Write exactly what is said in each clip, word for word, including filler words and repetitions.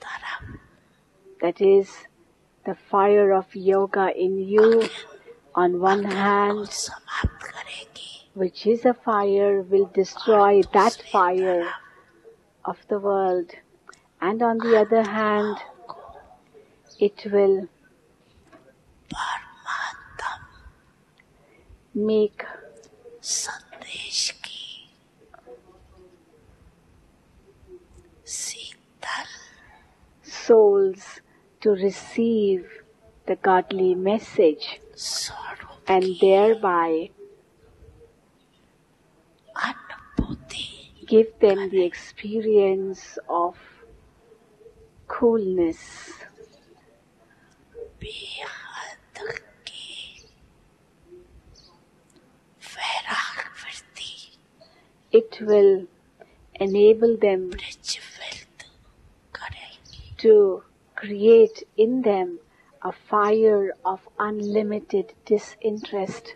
that is the fire of yoga in you on one hand, which is a fire, will destroy that fire of the world, and on the other hand, it will make souls to receive the godly message and thereby give them the experience of coolness. It will enable them to create in them a fire of unlimited disinterest.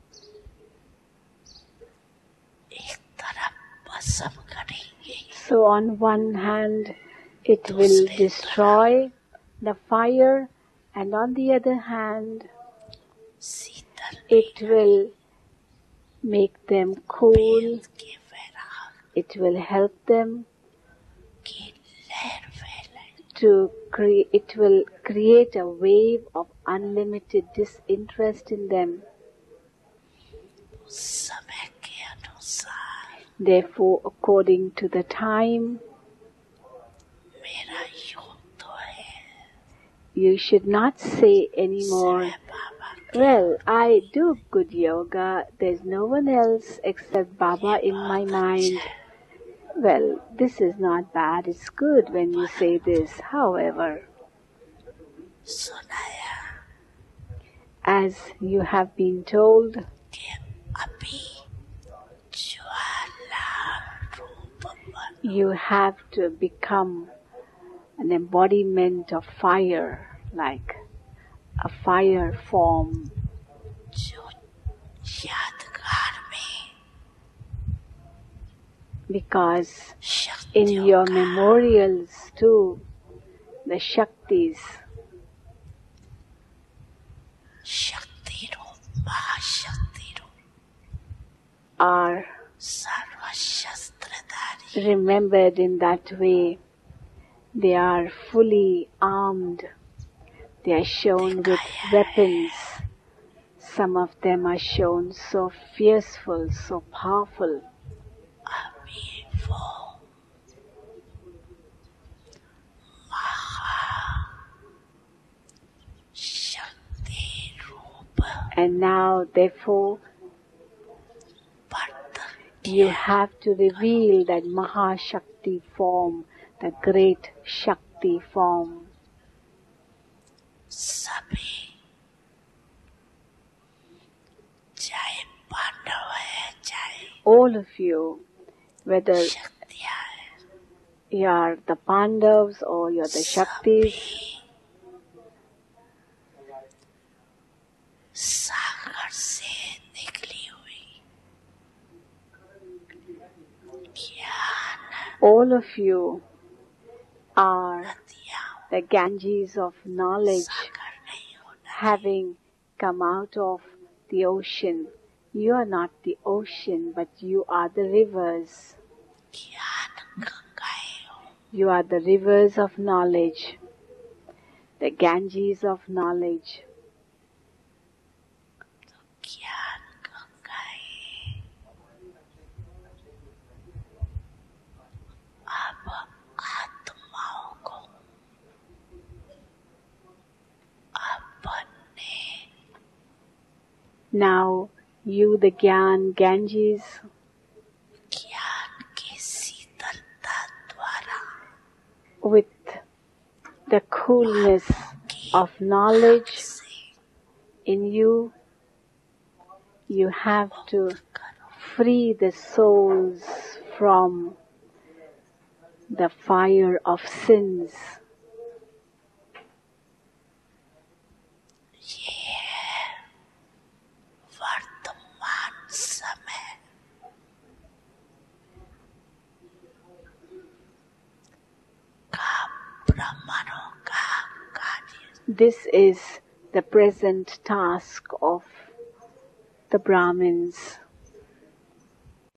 So on one hand, it will destroy the fire, and on the other hand, it will make them cool. It will help them to create, it will create a wave of unlimited disinterest in them. Therefore, according to the time, you should not say anymore, well, I do good yoga, there's no one else except Baba in my mind. Well, this is not bad, it's good when you say this. However, as you have been told, you have to become an embodiment of fire, like a fire form. Because in your memorials too, the Shaktis are remembered in that way. They are fully armed. They are shown with weapons. Some of them are shown so fierceful, so powerful. And now, therefore, you have to reveal that Mahashakti form, the great Shakti form. All of you, whether you are the Pandavas or you are the Shaktis, all of you are the Ganges of knowledge, having come out of the ocean. You are not the ocean, but you are the rivers. You are the rivers of knowledge, the Ganges of knowledge. Now, you the Gyan Ganges, with the coolness of knowledge in you, you have to free the souls from the fire of sins. This is the present task of the Brahmins.